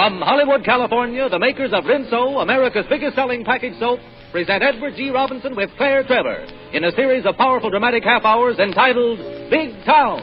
From Hollywood, California, the makers of Rinso, America's biggest selling package soap, present Edward G. Robinson with Claire Trevor in a series of powerful dramatic half hours entitled Big Town.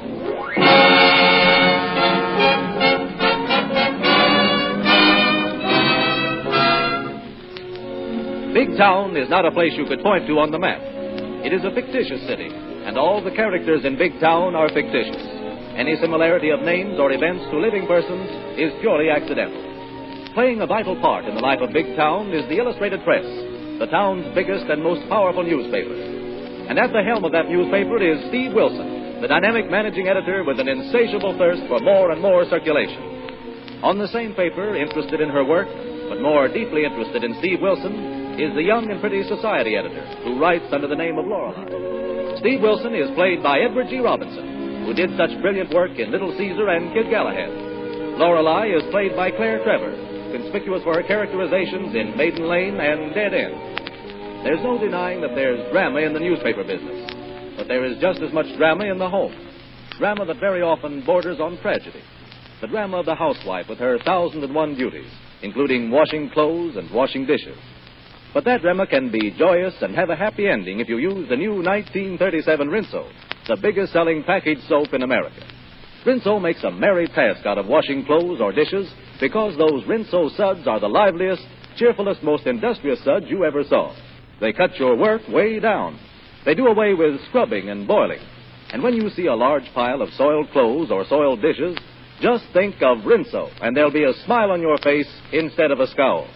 Big Town is not a place you could point to on the map. It is a fictitious city, and all the characters in Big Town are fictitious. Any similarity of names or events to living persons is purely accidental. Playing a vital part in the life of Big Town is the Illustrated Press, the town's biggest and most powerful newspaper. And at the helm of that newspaper is Steve Wilson, the dynamic managing editor with an insatiable thirst for more and more circulation. On the same paper, interested in her work, but more deeply interested in Steve Wilson, is the young and pretty society editor who writes under the name of Lorelei. Steve Wilson is played by Edward G. Robinson, who did such brilliant work in Little Caesar and Kid Galahad. Lorelei is played by Claire Trevor, conspicuous for her characterizations in Maiden Lane and Dead End. There's no denying that there's drama in the newspaper business, but there is just as much drama in the home. Drama that very often borders on tragedy. The drama of the housewife with her 1,001 duties, including washing clothes and washing dishes. But that drama can be joyous and have a happy ending if you use the new 1937 Rinso, the biggest selling package soap in America. Rinso makes a merry task out of washing clothes or dishes because those Rinso suds are the liveliest, cheerfulest, most industrious suds you ever saw. They cut your work way down. They do away with scrubbing and boiling. And when you see a large pile of soiled clothes or soiled dishes, just think of Rinso, and there'll be a smile on your face instead of a scowl.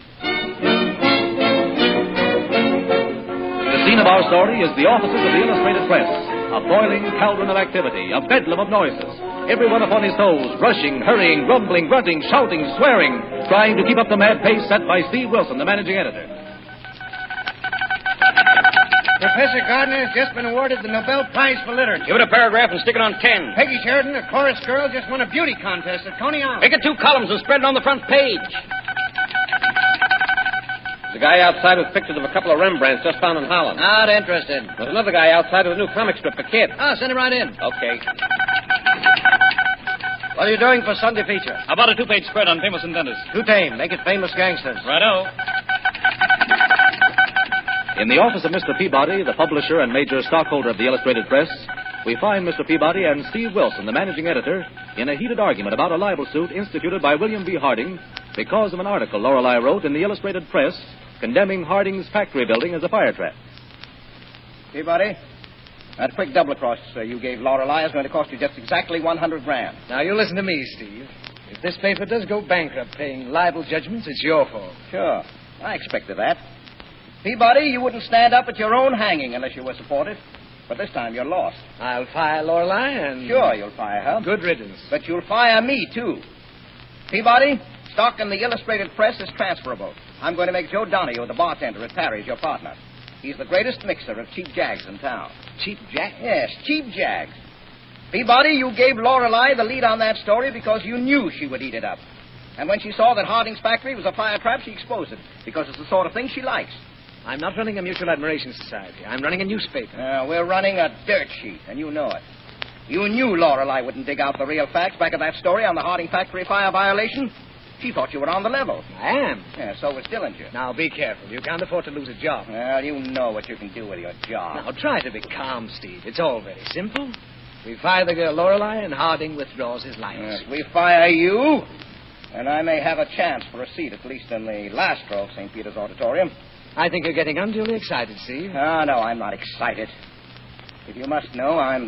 The scene of our story is the offices of the Illustrated Press, a boiling cauldron of activity, a bedlam of noises. Everyone upon his toes, rushing, hurrying, grumbling, grunting, shouting, swearing, trying to keep up the mad pace set by Steve Wilson, the managing editor. Professor Gardner has just been awarded the Nobel Prize for Literature. Give it a paragraph and stick it on 10. Peggy Sheridan, a chorus girl, just won a beauty contest at Coney Island. Make it 2 columns and spread it on the front page. There's a guy outside with pictures of a couple of Rembrandts just found in Holland. Not interested. There's another guy outside with a new comic strip for kids. Send him right in. Okay. What are you doing for Sunday feature? How about a 2-page spread on famous inventors? Too tame. Make it famous gangsters. Righto. In the office of Mr. Peabody, the publisher and major stockholder of the Illustrated Press, we find Mr. Peabody and Steve Wilson, the managing editor, in a heated argument about a libel suit instituted by William B. Harding because of an article Lorelei wrote in the Illustrated Press condemning Harding's factory building as a fire trap. Peabody, that quick double across you gave Lorelei is going to cost you just exactly $100,000. Now, you listen to me, Steve. If this paper does go bankrupt paying libel judgments, it's your fault. Sure. I expected that. Peabody, you wouldn't stand up at your own hanging unless you were supported. But this time you're lost. I'll fire Lorelei and... Sure, you'll fire her. Good riddance. But you'll fire me, too. Peabody, stock in the Illustrated Press is transferable. I'm going to make Joe Donahue, the bartender at Parry's, your partner. He's the greatest mixer of cheap jags in town. Cheap jack? Yes, cheap jags. Peabody, you gave Lorelei the lead on that story because you knew she would eat it up. And when she saw that Harding's factory was a fire trap, she exposed it because it's the sort of thing she likes. I'm not running a mutual admiration society. I'm running a newspaper. We're running a dirt sheet, and you know it. You knew Lorelei wouldn't dig out the real facts back of that story on the Harding factory fire violation. She thought you were on the level. I am. Yeah, so was Dillinger. Now, be careful. You can't afford to lose a job. Well, you know what you can do with your job. Now, try to be calm, Steve. It's all very simple. We fire the girl Lorelei, and Harding withdraws his license. Yes, we fire you, and I may have a chance for a seat, at least in the last row of St. Peter's Auditorium. I think you're getting unduly excited, Steve. Oh, no, I'm not excited. If you must know, I'm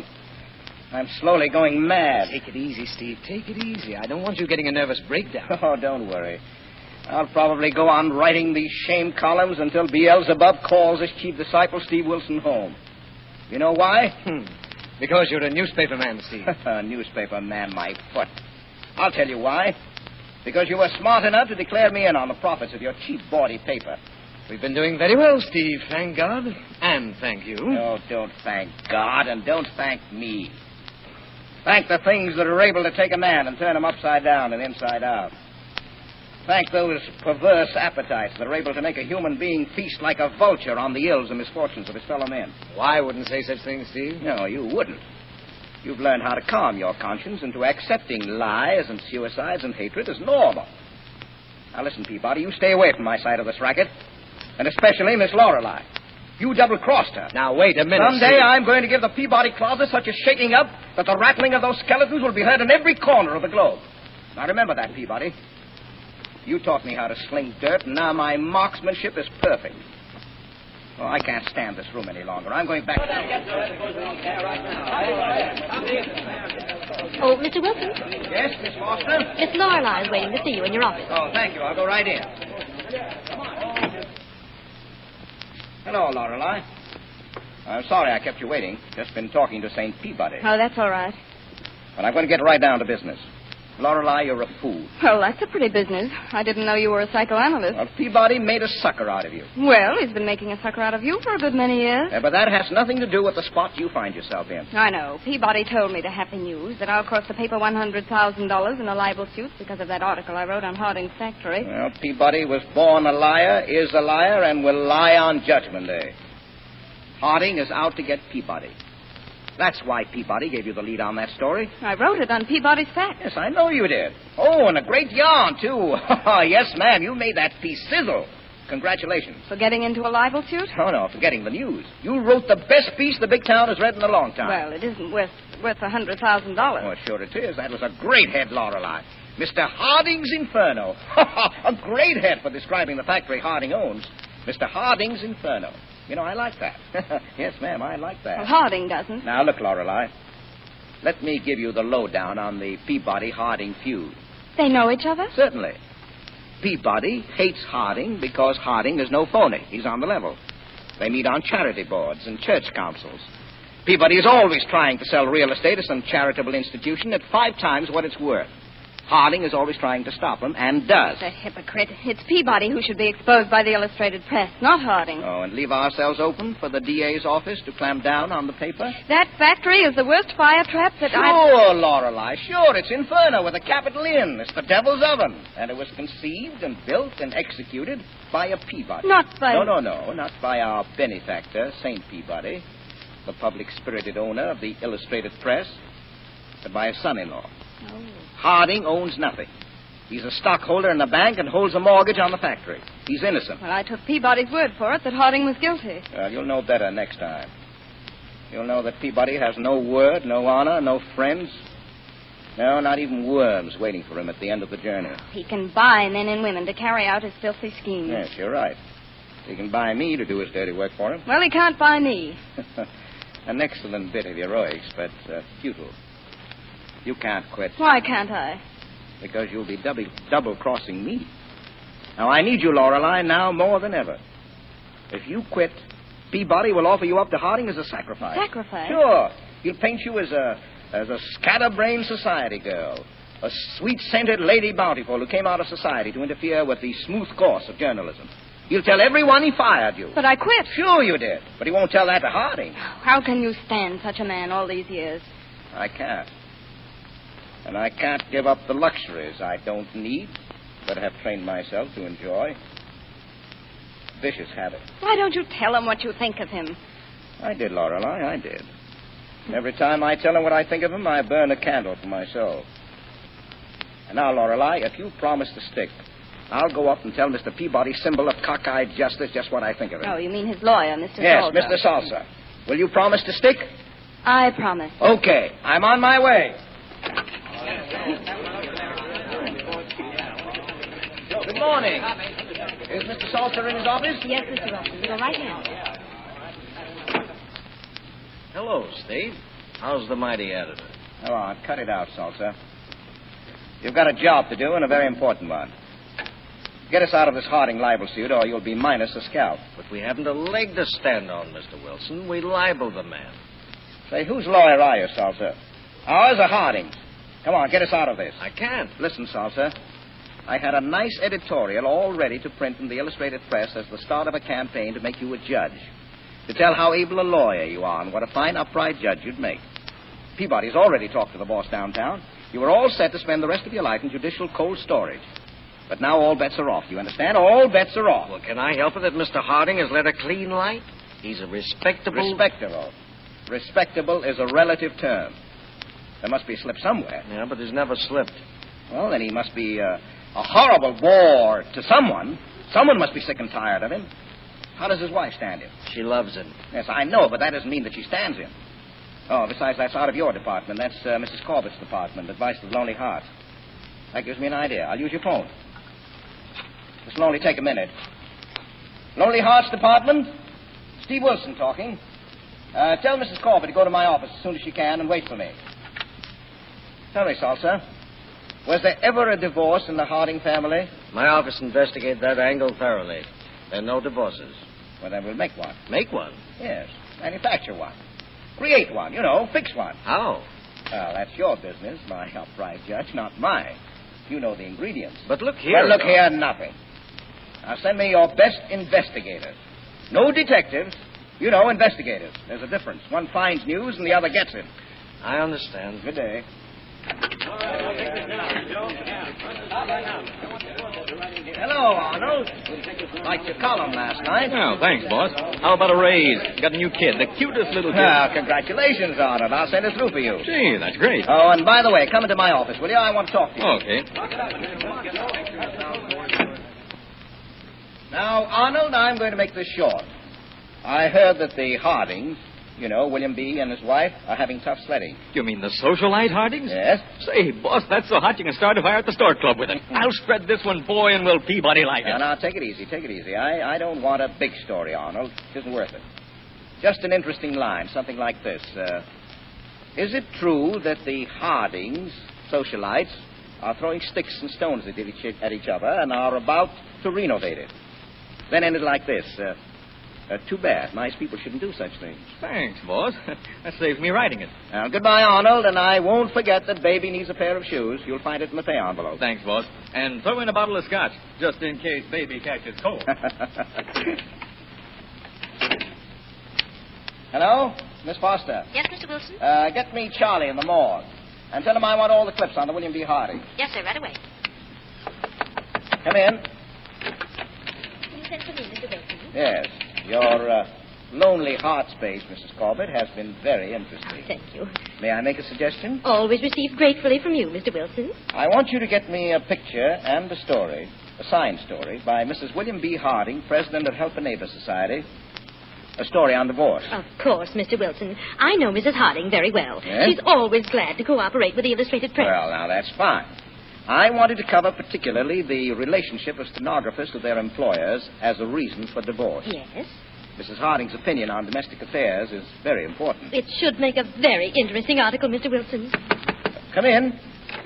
slowly going mad. Take it easy, Steve. Take it easy. I don't want you getting a nervous breakdown. Oh, don't worry. I'll probably go on writing these shame columns until Beelzebub calls his chief disciple, Steve Wilson, home. You know why? Because you're a newspaper man, Steve. A newspaper man, my foot. I'll tell you why. Because you were smart enough to declare me in on the profits of your cheap, bawdy paper. We've been doing very well, Steve, thank God. And thank you. No, don't thank God, and don't thank me. Thank the things that are able to take a man and turn him upside down and inside out. Thank those perverse appetites that are able to make a human being feast like a vulture on the ills and misfortunes of his fellow men. Well, I wouldn't say such things, Steve. No, you wouldn't. You've learned how to calm your conscience into accepting lies and suicides and hatred as normal. Now, listen, Peabody, you stay away from my side of this racket. And especially Miss Lorelei. You double-crossed her. Now, wait a minute. Someday I'm going to give the Peabody closet such a shaking up that the rattling of those skeletons will be heard in every corner of the globe. Now, remember that, Peabody. You taught me how to sling dirt, and now my marksmanship is perfect. Oh, I can't stand this room any longer. I'm going back. Oh, Mr. Wilson? Yes, Miss Foster? Miss Lorelei is waiting to see you in your office. Oh, thank you. I'll go right in. Hello, Lorelei. I'm sorry I kept you waiting. Just been talking to St. Peabody. Oh, that's all right. But I'm going to get right down to business. Lorelei, you're a fool. Well, that's a pretty business. I didn't know you were a psychoanalyst. Well, Peabody made a sucker out of you. Well, he's been making a sucker out of you for a good many years. But that has nothing to do with the spot you find yourself in. I know. Peabody told me the happy news that I'll cost the paper $100,000 in a libel suit because of that article I wrote on Harding's factory. Well, Peabody was born a liar, is a liar, and will lie on Judgment Day. Harding is out to get Peabody. That's why Peabody gave you the lead on that story. I wrote it on Peabody's fact. Yes, I know you did. Oh, and a great yarn, too. Yes, ma'am, you made that piece sizzle. Congratulations. For getting into a libel suit? Oh, no, for getting the news. You wrote the best piece the big town has read in a long time. Well, it isn't worth $100,000. Oh, sure it is. That was a great head, Lorelei. Mr. Harding's Inferno. A great head for describing the factory Harding owns. Mr. Harding's Inferno. You know, I like that. Yes, ma'am, I like that. Well, Harding doesn't. Now, look, Lorelei. Let me give you the lowdown on the Peabody-Harding feud. They know each other? Certainly. Peabody hates Harding because Harding is no phony. He's on the level. They meet on charity boards and church councils. Peabody is always trying to sell real estate to some charitable institution at 5 times what it's worth. Harding is always trying to stop him, and does. The hypocrite. It's Peabody who should be exposed by the Illustrated Press, not Harding. Oh, and leave ourselves open for the DA's office to clamp down on the paper? That factory is the worst fire trap that Sure, Lorelei, sure. It's Inferno with a capital In. It's the devil's oven. And it was conceived and built and executed by a Peabody. Not by... No, not by our benefactor, St. Peabody, the public-spirited owner of the Illustrated Press, but by his son-in-law. Oh. Harding owns nothing. He's a stockholder in the bank and holds a mortgage on the factory. He's innocent. Well, I took Peabody's word for it that Harding was guilty. Well, you'll know better next time. You'll know that Peabody has no word, no honor, no friends. No, not even worms waiting for him at the end of the journey. He can buy men and women to carry out his filthy schemes. Yes, you're right. He can buy me to do his dirty work for him. Well, he can't buy me. An excellent bit of heroics, but futile. You can't quit. Why can't I? Because you'll be double-crossing me. Now, I need you, Lorelei, now more than ever. If you quit, Peabody will offer you up to Harding as a sacrifice. Sacrifice? Sure. He'll paint you as a scatterbrained society girl. A sweet-scented Lady Bountiful who came out of society to interfere with the smooth course of journalism. He'll tell everyone he fired you. But I quit. Sure you did. But he won't tell that to Harding. How can you stand such a man all these years? I can't. And I can't give up the luxuries I don't need, but have trained myself to enjoy. Vicious habit. Why don't you tell him what you think of him? I did, Lorelei, I did. Every time I tell him what I think of him, I burn a candle for my soul. And now, Lorelei, if you promise to stick, I'll go up and tell Mr. Peabody, symbol of cockeyed justice, just what I think of him. Oh, you mean his lawyer, Mr. Yes, Salter. Mr. Salsa. Will you promise to stick? I promise. Okay, I'm on my way. Good morning. Is Mr. Salter in his office? Yes, Mr. Wilson. We'll go right now. Hello, Steve. How's the mighty editor? Come on, cut it out, Salsa. You've got a job to do, and a very important one. Get us out of this Harding libel suit, or you'll be minus a scalp. But we haven't a leg to stand on, Mr. Wilson. We libel the man. Say, whose lawyer are you, Salsa? Ours or Harding's? Come on, get us out of this. I can't. Listen, Salsa. I had a nice editorial all ready to print in the Illustrated Press as the start of a campaign to make you a judge. To tell how able a lawyer you are and what a fine, upright judge you'd make. Peabody's already talked to the boss downtown. You were all set to spend the rest of your life in judicial cold storage. But now all bets are off. You understand? All bets are off. Well, can I help it that Mr. Harding has led a clean life? He's a respectable... Respectable. Respectable is a relative term. There must be a slip somewhere. Yeah, but he's never slipped. Well, then he must be A horrible bore to someone. Someone must be sick and tired of him. How does his wife stand him? She loves him. Yes, I know, but that doesn't mean that she stands him. Oh, besides, that's out of your department. That's Mrs. Corbett's department, Advice to the Lonely Heart. That gives me an idea. I'll use your phone. This will only take a minute. Lonely Hearts Department? Steve Wilson talking. Tell Mrs. Corbett to go to my office as soon as she can and wait for me. Tell me, Salsa, was there ever a divorce in the Harding family? My office investigated that angle thoroughly. There are no divorces. Well, then we'll make one. Make one? Yes, manufacture one. Create one, fix one. How? Well, that's your business, my upright judge, not mine. You know the ingredients. But look here. Well, look here, nothing. Now send me your best investigators. No detectives. Investigators. There's a difference. One finds news and the other gets it. I understand. Good day. Hello, Arnold. Liked your column last night. Oh, thanks, boss. How about a raise? Got a new kid, the cutest little kid. Ah, congratulations, Arnold. I'll send it through for you. Gee, that's great. Oh, and by the way, come into my office, will you? I want to talk to you. Okay. Now, Arnold, I'm going to make this short. I heard that the Hardings, William B. and his wife, are having tough sledding. You mean the socialite Hardings? Yes. Say, boss, that's so hot you can start a fire at the Stork Club with it. I'll spread this one, boy, and will Peabody like it. Now, take it easy, take it easy. I don't want a big story, Arnold. It isn't worth it. Just an interesting line, something like this. Is it true that the Hardings, socialites, are throwing sticks and stones at each other and are about to renovate it? Then ended like this. Too bad. Nice people shouldn't do such things. Thanks, boss. That saves me writing it. Now, goodbye, Arnold, and I won't forget that Baby needs a pair of shoes. You'll find it in the pay envelope. Thanks, boss. And throw in a bottle of scotch, just in case Baby catches cold. Hello? Miss Foster. Yes, Mr. Wilson? Get me Charlie in the morgue. And tell him I want all the clips on the William B. Harding. Yes, sir, right away. Come in. You sent for me, Mr. Wilson? Yes. Your lonely heart space, Mrs. Corbett, has been very interesting. Thank you. May I make a suggestion? Always received gratefully from you, Mr. Wilson. I want you to get me a picture and a story, a signed story, by Mrs. William B. Harding, president of Help a Neighbor Society. A story on divorce. Of course, Mr. Wilson. I know Mrs. Harding very well. Yes? She's always glad to cooperate with the Illustrated Press. Well, now, that's fine. I wanted to cover particularly the relationship of stenographers to their employers as a reason for divorce. Yes? Mrs. Harding's opinion on domestic affairs is very important. It should make a very interesting article, Mr. Wilson. Come in.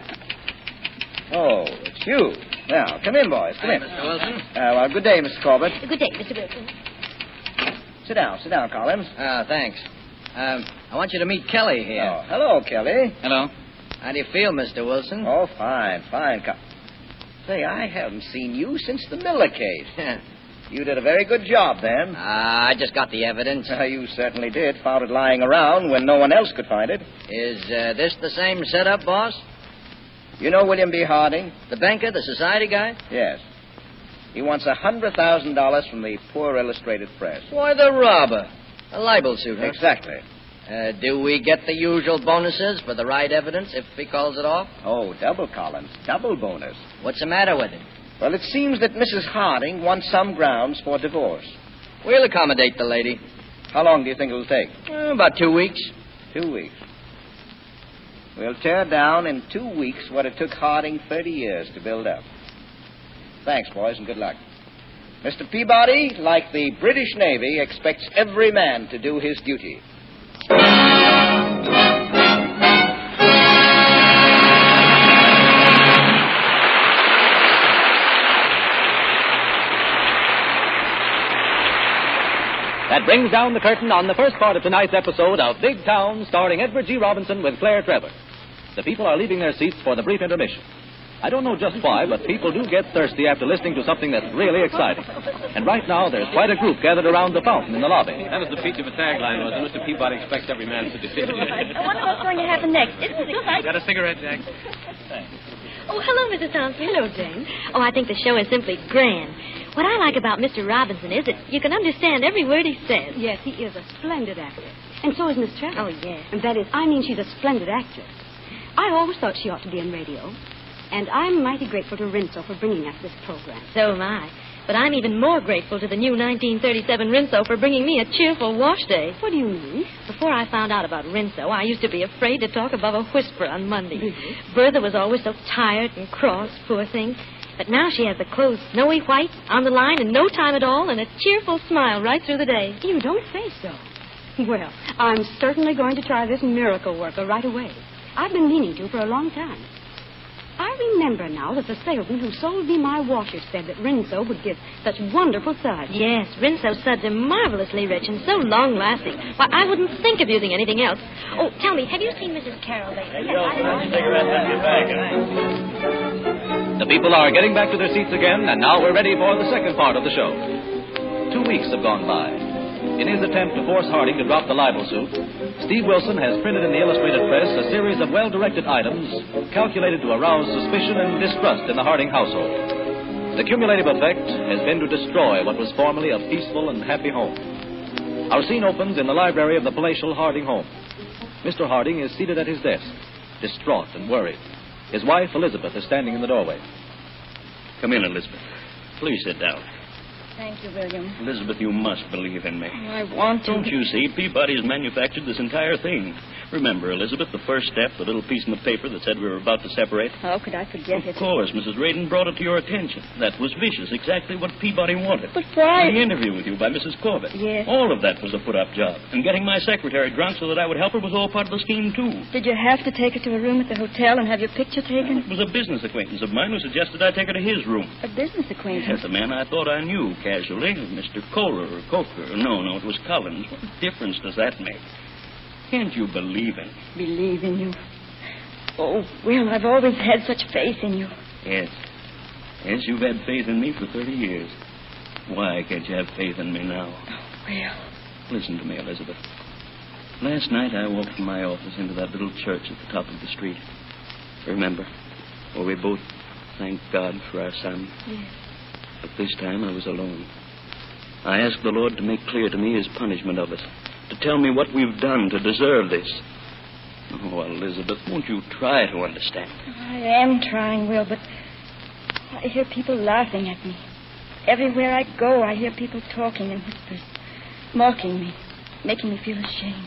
Oh, it's you. Now, come in, boys. Come in. Mr. Wilson. Well, good day, Mr. Corbett. Good day, Mr. Wilson. Sit down, Collins. Thanks. I want you to meet Kelly here. Oh, hello, Kelly. Hello. How do you feel, Mr. Wilson? Oh, fine. Say, I haven't seen you since the Miller case. You did a very good job then. I just got the evidence. You certainly did. Found it lying around when no one else could find it. Is this the same setup, boss? You know William B. Harding? The banker, the society guy? Yes. He wants $100,000 from the Poor Illustrated Press. Why, the robber. A libel suit, huh? Exactly. Do we get the usual bonuses for the right evidence if he calls it off? Oh, double, Collins. Double bonus. What's the matter with him? Well, it seems that Mrs. Harding wants some grounds for divorce. We'll accommodate the lady. How long do you think it'll take? About 2 weeks. 2 weeks. We'll tear down in 2 weeks what it took Harding 30 years to build up. Thanks, boys, and good luck. Mr. Peabody, like the British Navy, expects every man to do his duty. That brings down the curtain on the first part of tonight's episode of Big Town, starring Edward G. Robinson with Claire Trevor. The people are leaving their seats for the brief intermission. I don't know just why, but people do get thirsty after listening to something that's really exciting. And right now, there's quite a group gathered around the fountain in the lobby. That was the peach of a tagline, was it? Mr. Peabody expects every man to do. I wonder what's going to happen next. Isn't it exciting? Got a cigarette, Jack? Oh, hello, Mrs. Thompson. Hello, Jane. Oh, I think the show is simply grand. What I like about Mr. Robinson is that you can understand every word he says. Yes, he is a splendid actor. And so is Miss Trevor. Oh, yes. And that is, I mean, she's a splendid actress. I always thought she ought to be in radio. And I'm mighty grateful to Rinso for bringing us this program. So am I. But I'm even more grateful to the new 1937 Rinso for bringing me a cheerful wash day. What do you mean? Before I found out about Rinso, I used to be afraid to talk above a whisper on Mondays. Bertha was always so tired and cross, poor thing. But now she has the clothes snowy white, on the line in no time at all, and a cheerful smile right through the day. You don't say so. Well, I'm certainly going to try this miracle worker right away. I've been meaning to for a long time. I remember now that the salesman who sold me my washers said that Rinso would give such wonderful suds. Yes, Rinso suds are marvelously rich and so long-lasting. Why, I wouldn't think of using anything else. Oh, tell me, have you seen Mrs. Carroll lately? The people are getting back to their seats again, and now we're ready for the second part of the show. 2 weeks have gone by. In his attempt to force Harding to drop the libel suit, Steve Wilson has printed in the illustrated press a series of well-directed items calculated to arouse suspicion and distrust in the Harding household. The cumulative effect has been to destroy what was formerly a peaceful and happy home. Our scene opens in the library of the palatial Harding home. Mr. Harding is seated at his desk, distraught and worried. His wife, Elizabeth, is standing in the doorway. Come in, Elizabeth. Please sit down. Thank you, William. Elizabeth, you must believe in me. I want to. Don't you see? Peabody's manufactured this entire thing. Remember, Elizabeth, the first step, the little piece in the paper that said we were about to separate? How could I forget it? Of course, Mrs. Radin brought it to your attention. That was vicious, exactly what Peabody wanted. But why? The interview with you by Mrs. Corbett. Yes. All of that was a put-up job. And getting my secretary drunk so that I would help her was all part of the scheme, too. Did you have to take her to a room at the hotel and have your picture taken? It was a business acquaintance of mine who suggested I take her to his room. A business acquaintance? Yes, a man I thought I knew casually. Mr. Kohler or Coker. No, it was Collins. What difference does that make? Can't you believe in me? Believe in you? Oh, Will, I've always had such faith in you. Yes. Yes, you've had faith in me for 30 years. Why can't you have faith in me now? Oh, Will. Listen to me, Elizabeth. Last night I walked from my office into that little church at the top of the street. Remember? Where we both thanked God for our son. Yes. But this time I was alone. I asked the Lord to make clear to me his punishment of us, to tell me what we've done to deserve this. Oh, Elizabeth, won't you try to understand? I am trying, Will, but I hear people laughing at me. Everywhere I go, I hear people talking in whispers, mocking me, making me feel ashamed.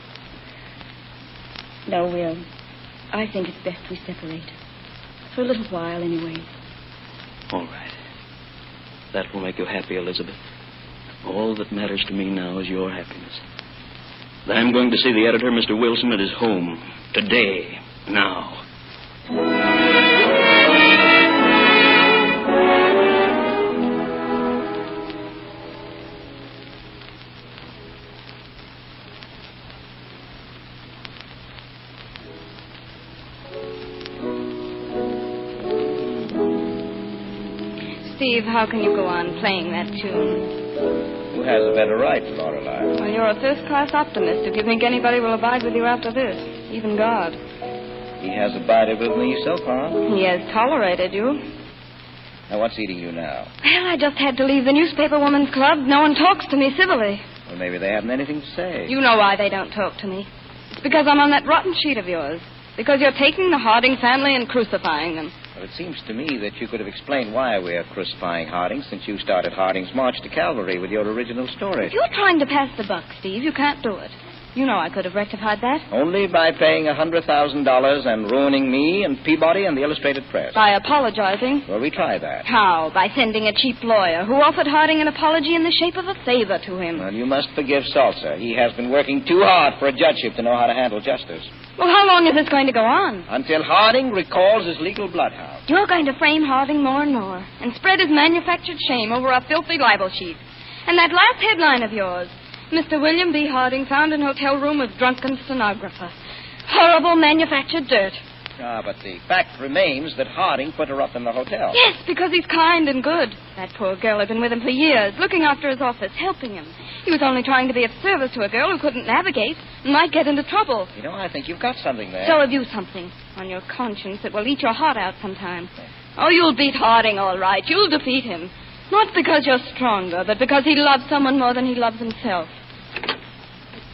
No, Will, I think it's best we separate. For a little while, anyway. All right. That will make you happy, Elizabeth. All that matters to me now is your happiness. I'm going to see the editor, Mr. Wilson, at his home. Today. Now. Steve, how can you go on playing that tune? Who has a better right, Lorelei? Well, you're a first-class optimist if you think anybody will abide with you after this, even God. He has abided with me so far. He has tolerated you. Now, what's eating you now? Well, I just had to leave the newspaper woman's club. No one talks to me civilly. Well, maybe they haven't anything to say. You know why they don't talk to me. It's because I'm on that rotten sheet of yours. Because you're taking the Harding family and crucifying them. Well, it seems to me that you could have explained why we're crucifying Harding since you started Harding's March to Calvary with your original story. If you're trying to pass the buck, Steve, you can't do it. You know I could have rectified that. Only by paying $100,000 and ruining me and Peabody and the Illustrated Press. By apologizing. Well, we tried that. How? By sending a cheap lawyer who offered Harding an apology in the shape of a favor to him. Well, you must forgive Salsa. He has been working too hard for a judgeship to know how to handle justice. Well, how long is this going to go on? Until Harding recalls his legal bloodhound. You're going to frame Harding more and more and spread his manufactured shame over a filthy libel sheet. And that last headline of yours, Mr. William B. Harding found in hotel room with drunken stenographer. Horrible manufactured dirt. Ah, but the fact remains that Harding put her up in the hotel. Yes, because he's kind and good. That poor girl had been with him for years, looking after his office, helping him. He was only trying to be of service to a girl who couldn't navigate and might get into trouble. You know, I think you've got something there. So have you something on your conscience that will eat your heart out sometime. Oh, you'll beat Harding all right. You'll defeat him. Not because you're stronger, but because he loves someone more than he loves himself.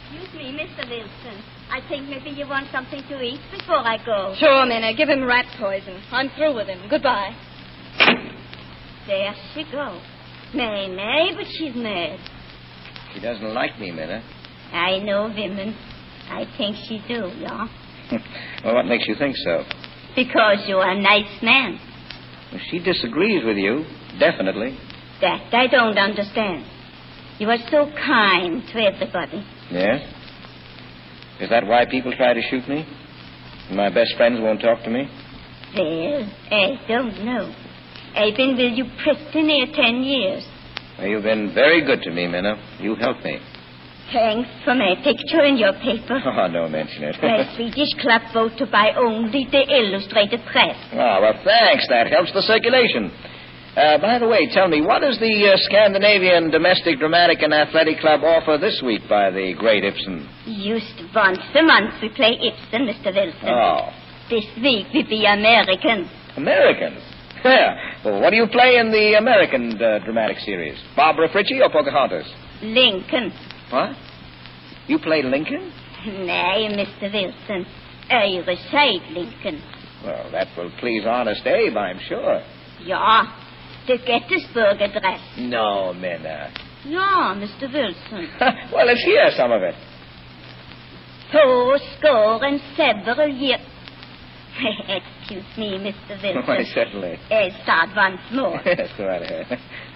Excuse me, Mr. Wilson. I think maybe you want something to eat before I go. Sure, Minna. Give him rat poison. I'm through with him. Goodbye. There she goes. May, but she's mad. She doesn't like me, Minna. I know women. I think she do, yeah? Well, what makes you think so? Because you're a nice man. Well, she disagrees with you, definitely. That I don't understand. You are so kind to everybody. Yes? Is that why people try to shoot me? And my best friends won't talk to me? Well, I don't know. I've been with you pretty near 10 years. Well, you've been very good to me, Minna. You helped me. Thanks for my picture in your paper. Oh, don't mention it. The Swedish Club vote to buy only the Illustrated Press. Oh, well, thanks. That helps the circulation. By the way, tell me, what does the Scandinavian Domestic Dramatic and Athletic Club offer this week by the great Ibsen? Just once a month we play Ibsen, Mr. Wilson. Oh. This week we be Americans. Americans? Yeah. Well, what do you play in the American dramatic series? Barbara Fritchie or Pocahontas? Lincoln. What? You play Lincoln? Nay, Mr. Wilson. I recite Lincoln. Well, that will please Honest Abe, I'm sure. Yeah. The Gettysburg Address. No, Minna. Yeah, Mr. Wilson. Well, let's hear some of it. 4 years. Excuse me, Mr. Wilson. Why, certainly. Start once more. Yes, go right ahead.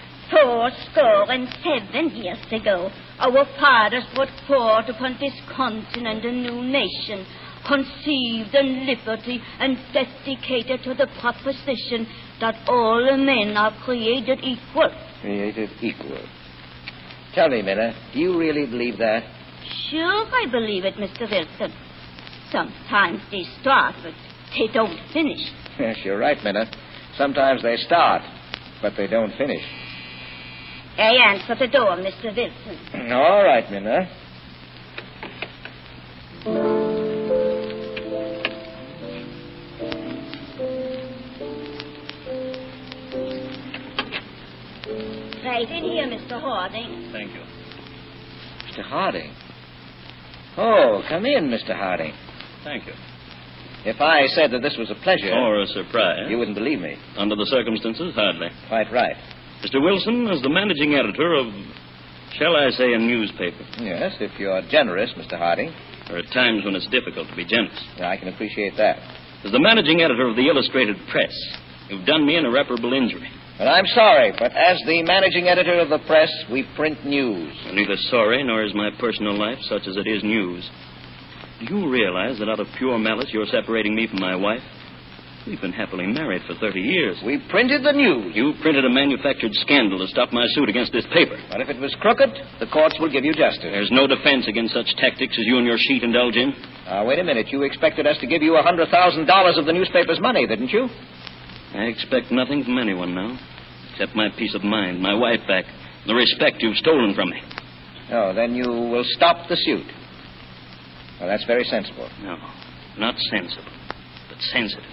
407 years ago, our fathers brought forth upon this continent a new nation, conceived in liberty and dedicated to the proposition that all men are created equal. Created equal. Tell me, Minna, do you really believe that? Sure, I believe it, Mr. Wilson. Sometimes they start, but they don't finish. Yes, you're right, Minna. Sometimes they start, but they don't finish. I answer the door, Mr. Wilson. All right, Minna. Right in here, Mr. Harding. Thank you. Mr. Harding? Oh, come in, Mr. Harding. Thank you. If I said that this was a pleasure... Or a surprise. You wouldn't believe me. Under the circumstances, hardly. Quite right. Mr. Wilson is the managing editor of, shall I say, a newspaper. Yes, if you're generous, Mr. Harding. There are times when it's difficult to be generous. I can appreciate that. As the managing editor of the Illustrated Press, you've done me an irreparable injury. But I'm sorry, but as the managing editor of the press, we print news. I'm neither sorry nor is my personal life such as it is news. Do you realize that out of pure malice you're separating me from my wife? We've been happily married for 30 years. We printed the news. You printed a manufactured scandal to stop my suit against this paper. But if it was crooked, the courts will give you justice. There's no defense against such tactics as you and your sheet indulge in. Wait a minute. You expected us to give you $100,000 of the newspaper's money, didn't you? I expect nothing from anyone now, except my peace of mind, my wife back, the respect you've stolen from me. Oh, then you will stop the suit. Well, that's very sensible. No, not sensible, but sensitive.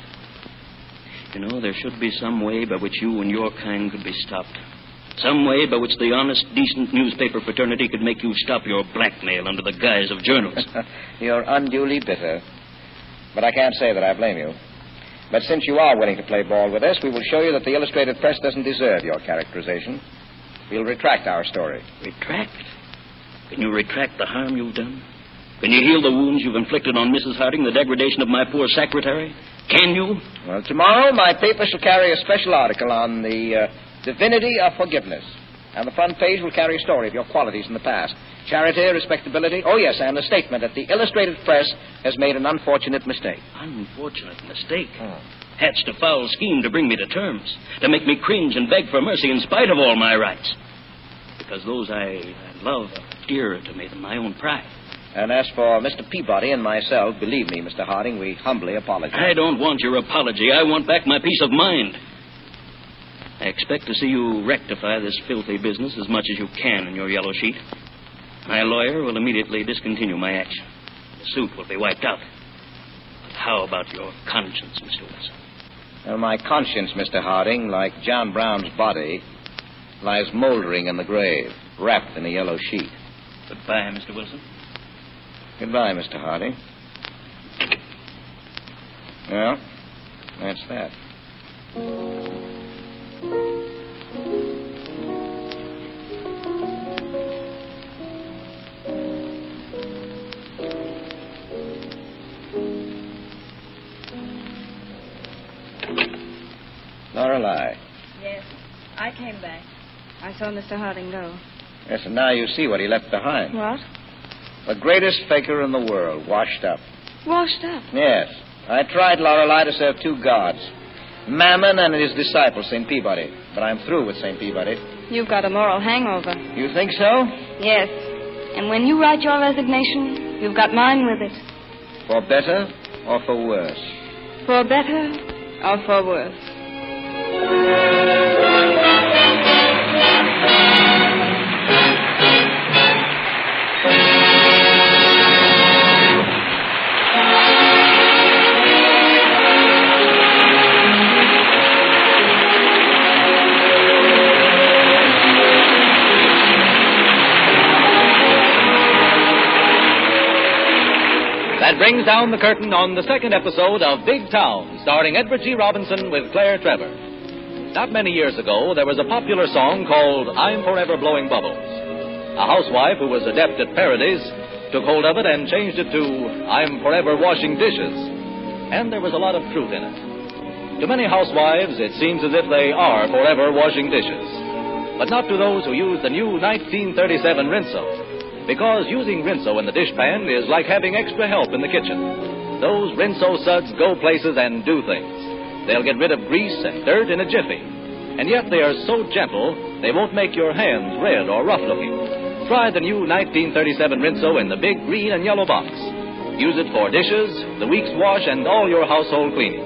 You know, there should be some way by which you and your kind could be stopped. Some way by which the honest, decent newspaper fraternity could make you stop your blackmail under the guise of journalism. You're unduly bitter. But I can't say that I blame you. But since you are willing to play ball with us, we will show you that the Illustrated Press doesn't deserve your characterization. We'll retract our story. Retract? Can you retract the harm you've done? Can you heal the wounds you've inflicted on Mrs. Harding, the degradation of my poor secretary? Can you? Well, tomorrow my paper shall carry a special article on the divinity of forgiveness. And the front page will carry a story of your qualities in the past. Charity, respectability, oh, yes, and a statement that the Illustrated Press has made an unfortunate mistake. Unfortunate mistake? Hatched a foul scheme to bring me to terms, to make me cringe and beg for mercy in spite of all my rights. Because those I love are dearer to me than my own pride. And as for Mr. Peabody and myself, believe me, Mr. Harding, we humbly apologize. I don't want your apology. I want back my peace of mind. I expect to see you rectify this filthy business as much as you can in your yellow sheet. My lawyer will immediately discontinue my action. The suit will be wiped out. But how about your conscience, Mr. Wilson? Well, my conscience, Mr. Harding, like John Brown's body, lies moldering in the grave, wrapped in a yellow sheet. Goodbye, Mr. Wilson. Goodbye, Mr. Harding. Well, that's that. Lorelei. Yes, I came back. I saw Mr. Harding go. Yes, and now you see what he left behind. What? The greatest faker in the world, washed up. Washed up? Yes. I tried, Lorelei, to serve two gods. Mammon and his disciple, St. Peabody. But I'm through with St. Peabody. You've got a moral hangover. You think so? Yes. And when you write your resignation, you've got mine with it. For better or for worse? For better or for worse? That brings down the curtain on the second episode of Big Town, starring Edward G. Robinson with Claire Trevor. Not many years ago, there was a popular song called I'm Forever Blowing Bubbles. A housewife who was adept at parodies took hold of it and changed it to I'm Forever Washing Dishes. And there was a lot of truth in it. To many housewives, it seems as if they are forever washing dishes. But not to those who use the new 1937 Rinso. Because using Rinso in the dishpan is like having extra help in the kitchen. Those Rinso suds go places and do things. They'll get rid of grease and dirt in a jiffy. And yet they are so gentle, they won't make your hands red or rough-looking. Try the new 1937 Rinso in the big green and yellow box. Use it for dishes, the week's wash, and all your household cleaning.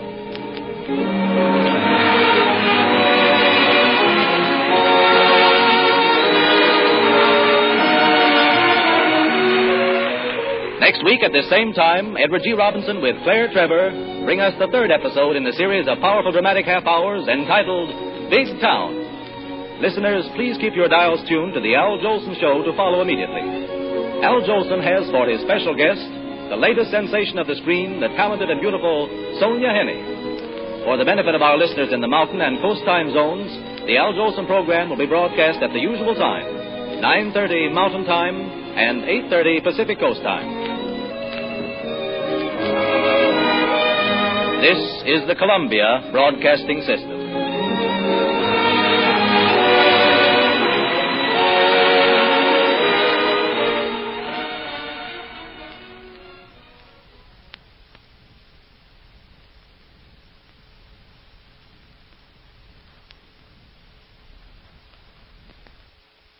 Next week at this same time, Edward G. Robinson with Claire Trevor bring us the third episode in the series of powerful dramatic half-hours entitled Big Town. Listeners, please keep your dials tuned to the Al Jolson Show to follow immediately. Al Jolson has for his special guest the latest sensation of the screen, the talented and beautiful Sonia Henney. For the benefit of our listeners in the mountain and coast time zones, the Al Jolson program will be broadcast at the usual time, 9:30 Mountain Time and 8:30 Pacific Coast Time. This is the Columbia Broadcasting System.